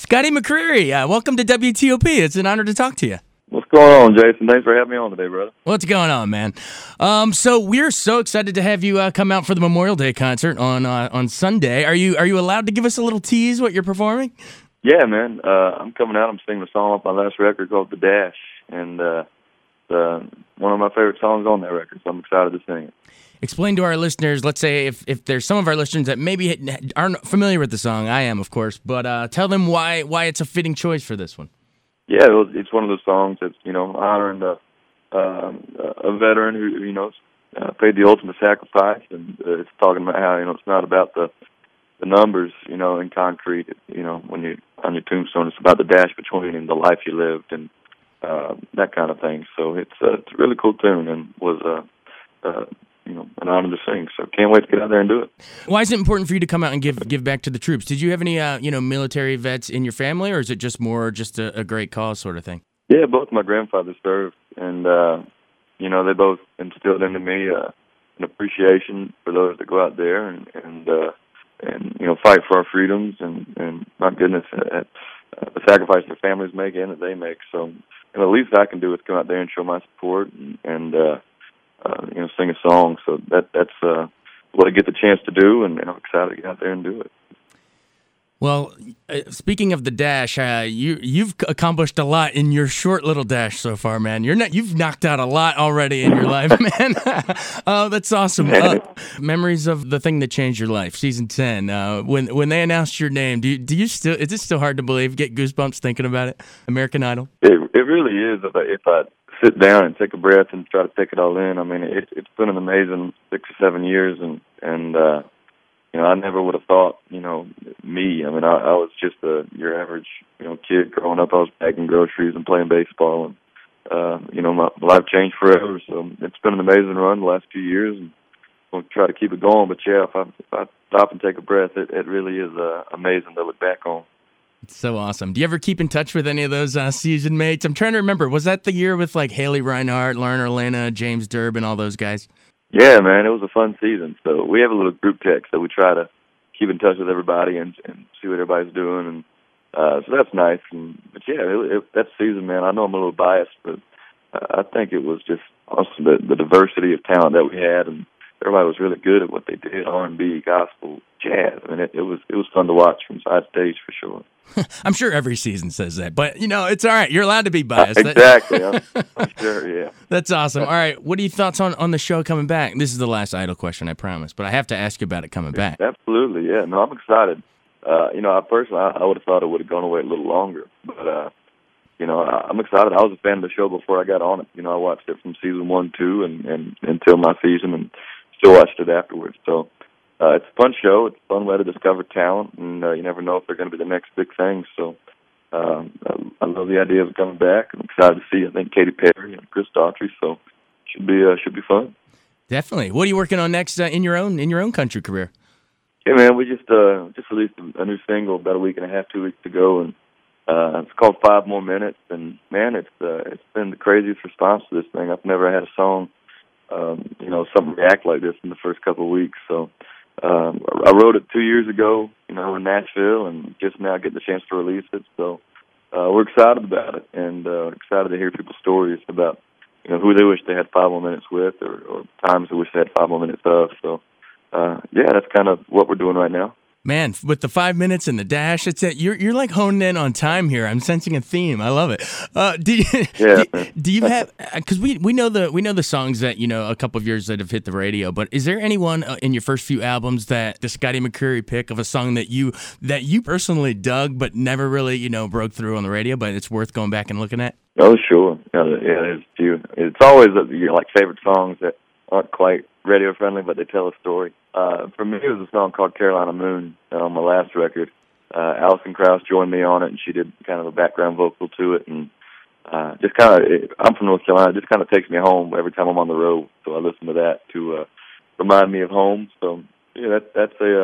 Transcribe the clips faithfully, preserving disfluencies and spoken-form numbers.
Scotty McCreery, uh, welcome to W T O P. It's an honor to talk to you. What's going on, Jason? Thanks for having me on today, brother. What's going on, man? Um, so we're so excited to have you uh, come out for the Memorial Day concert on uh, on Sunday. Are you are you allowed to give us a little tease what you're performing? Yeah, man. Uh, I'm coming out. I'm singing a song off my last record called The Dash, and uh, it's uh, one of my favorite songs on that record, so I'm excited to sing it. Explain to our listeners, let's say if, if there's some of our listeners that maybe aren't familiar with the song, I am, of course, but uh, tell them why why it's a fitting choice for this one. Yeah, it was, it's one of those songs that's, you know, honoring the, uh, a veteran who, you know, uh, paid the ultimate sacrifice, and uh, it's talking about how, you know, it's not about the the numbers, you know, in concrete, you know, when you on your tombstone, it's about the dash between and the life you lived and uh, that kind of thing. So it's, uh, it's a really cool tune and was, uh, uh, you know, an honor to sing. So can't wait to get out there and do it. Why is it important for you to come out and give give back to the troops? Did you have any, uh, you know, military vets in your family, or is it just more just a, a great cause sort of thing? Yeah, both my grandfathers served, and, uh, you know, they both instilled into me uh, an appreciation for those that go out there and, and, uh, and you know, fight for our freedoms and, and my goodness, uh, uh, the sacrifice their families make and that they make. So, you know, the least I can do is come out there and show my support and, and uh, uh, you know, sing a song. So that that's uh, what I get the chance to do, and, and I'm excited to get out there and do it. Well, uh, speaking of the dash, uh, you you've accomplished a lot in your short little dash so far, man. You're not you've knocked out a lot already in your life, man. Oh, that's awesome. Uh, memories of the thing that changed your life, season ten. Uh, when when they announced your name, do you, do you still is it still hard to believe? Get goosebumps thinking about it. American Idol. It it really is. If I, if I sit down and take a breath and try to take it all in, I mean, it, it's been an amazing six or seven years, and and. Uh, You know, I never would have thought, you know, me. I mean, I, I was just a your average, you know, kid growing up. I was packing groceries and playing baseball, and uh, you know, my life changed forever. So it's been an amazing run the last few years, and we'll try to keep it going. But yeah, if I, if I stop and take a breath, it, it really is uh, amazing to look back on. It's so awesome. Do you ever keep in touch with any of those uh, season mates? I'm trying to remember. Was that the year with like Haley Reinhart, Lauren Orlana, James Durbin, all those guys? Yeah, man, it was a fun season. So we have a little group text that we try to keep in touch with everybody and, and see what everybody's doing, and uh, so that's nice. And but yeah, it, it, that season, man, I know I'm a little biased, but uh, I think it was just awesome, the, the diversity of talent that we had, and everybody was really good at what they did: R and B, gospel, jazz. I mean, it, it was it was fun to watch from side stage for sure. I'm sure every season says that, but, you know, it's all right. You're allowed to be biased. Uh, exactly. I'm, I'm sure, yeah. That's awesome. All right, what are your thoughts on, on the show coming back? This is the last Idol question, I promise, but I have to ask you about it coming back. Absolutely, yeah. No, I'm excited. Uh, you know, I personally, I, I would have thought it would have gone away a little longer, but, uh, you know, I, I'm excited. I was a fan of the show before I got on it. You know, I watched it from season one, two, and, and until my season, and still watched it afterwards, so... Uh, it's a fun show. It's a fun way to discover talent, and uh, you never know if they're going to be the next big thing. So um, I, I love the idea of it coming back. I'm excited to see, I think, Katy Perry and Chris Daughtry. So should be uh, should be fun. Definitely. What are you working on next uh, in your own in your own country career? Yeah, man, we just uh, just released a, a new single about a week and a half, two weeks ago, and uh, it's called Five More Minutes. And man, it's uh, it's been the craziest response to this thing. I've never had a song, um, you know, something react like this in the first couple of weeks. So. Um, I wrote it two years ago, you know, in Nashville, and just now getting the chance to release it. So uh, we're excited about it, and uh, excited to hear people's stories about, you know, who they wish they had five more minutes with, or, or times they wish they had five more minutes of. So, uh, yeah, that's kind of what we're doing right now. Man, with the five minutes and the dash, it's a, you're you're like honing in on time here. I'm sensing a theme. I love it. Uh, do you, yeah. do, do you have? Because we we know the we know the songs that, you know, a couple of years that have hit the radio. But is there anyone uh, in your first few albums that the Scotty McCreery pick of a song that you that you personally dug but never really, you know, broke through on the radio, but it's worth going back and looking at? Oh, sure. Yeah, yeah, there's a few. It's always uh, you know, like favorite songs that aren't quite radio friendly, but they tell a story. Uh, for me, it was a song called Carolina Moon on my last record. Uh, Alison Krauss joined me on it, and she did kind of a background vocal to it. And uh, just kind of, I'm from North Carolina, it just kind of takes me home every time I'm on the road. So I listen to that to uh, remind me of home. So yeah, that, that's a uh,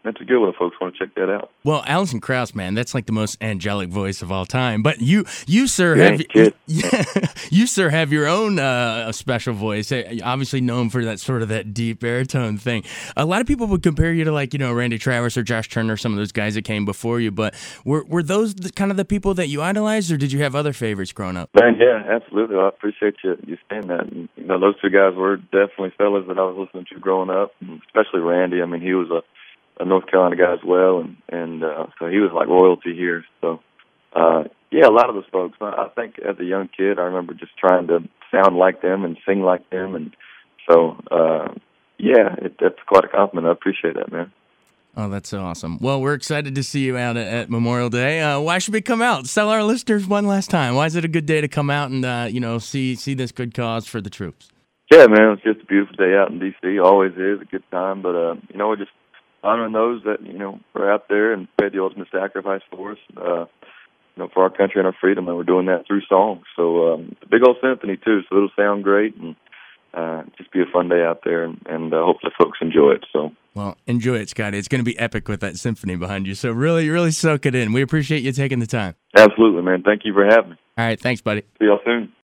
that's a good one if folks want to check that out. Well, Alison Krauss, man, that's like the most angelic voice of all time. But you, you sir, Yeah, have kid. yeah, you sir have your own uh, special voice. Uh, Obviously known for that sort of that deep baritone thing. A lot of people would compare you to like you know Randy Travis or Josh Turner, some of those guys that came before you. But were were those the, kind of the people that you idolized, or did you have other favorites growing up? Man, yeah, absolutely. I appreciate you you saying that. And, you know, those two guys were definitely fellas that I was listening to growing up, and especially Randy. I mean, he was a, a North Carolina guy as well, and and uh, so he was like royalty here. So, uh, yeah, a lot of those folks. I, I think as a young kid, I remember just trying to sound like them and sing like them, and so uh, yeah, it, that's quite a compliment. I appreciate that, man. Oh, that's so awesome. Well, we're excited to see you out at, at Memorial Day. Uh, why should we come out? Tell our listeners one last time. Why is it a good day to come out and, uh, you know, see see this good cause for the troops? Yeah, man, it's just a beautiful day out in D C Always is a good time. But, uh, you know, we're just honoring those that, you know, are out there and paid the ultimate sacrifice for us, uh, you know, for our country and our freedom. And we're doing that through songs. So um, it's a big old symphony, too, so it'll sound great. And uh, just be a fun day out there. And, and uh, hopefully folks enjoy it. So. Well, enjoy it, Scotty. It's going to be epic with that symphony behind you. So really, really soak it in. We appreciate you taking the time. Absolutely, man. Thank you for having me. All right. Thanks, buddy. See y'all soon.